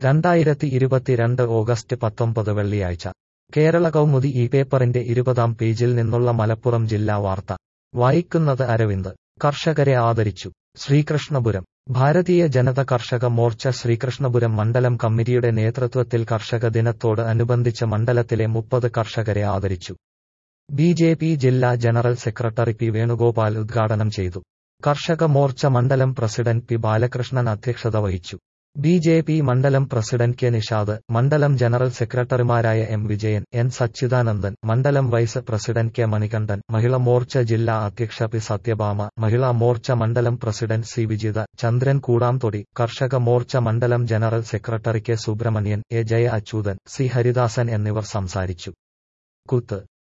2022 August 19 വെള്ളിയാഴ്ച കേരള കൗമുദി ഈ പേപ്പറിന്റെ 20-ാം പേജിൽ നിന്നുള്ള മലപ്പുറം ജില്ലാ വാർത്ത വായിക്കുന്നത് അരവിന്ദ്. കർഷകരെ ആദരിച്ചു. ശ്രീകൃഷ്ണപുരം. ഭാരതീയ ജനത കർഷക മോർച്ച ശ്രീകൃഷ്ണപുരം മണ്ഡലം കമ്മിറ്റിയുടെ നേതൃത്വത്തിൽ കർഷക ദിനത്തോട് അനുബന്ധിച്ച് മണ്ഡലത്തിലെ 30 കർഷകരെ ആദരിച്ചു. ബി.ജെ.പി. ജില്ലാ ജനറൽ സെക്രട്ടറി പി. വേണുഗോപാൽ ഉദ്ഘാടനം ചെയ്തു. കർഷക മോർച്ച മണ്ഡലം പ്രസിഡന്റ് പി. ബാലകൃഷ്ണൻ അധ്യക്ഷത വഹിച്ചു. ബി.ജെ.പി. മണ്ഡലം പ്രസിഡന്റ് കെ. നിഷാദ്, മണ്ഡലം ജനറൽ സെക്രട്ടറിമാരായ എം. വിജയൻ, എൻ. സച്ചിദാനന്ദൻ, മണ്ഡലം vice president K. Manikandan, Mahila Morcha ജില്ലാ അധ്യക്ഷ പി. സത്യഭാമ, മഹിളാ മോർച്ച മണ്ഡലം പ്രസിഡന്റ് സി. വിജിത, ചന്ദ്രൻ കൂടാംതൊടി, കർഷക മോർച്ച മണ്ഡലം general secretary K. Subrahmanyan, A. Jaya Achuthan, C. Haridasan എന്നിവർ സംസാരിച്ചു. കുത്ത്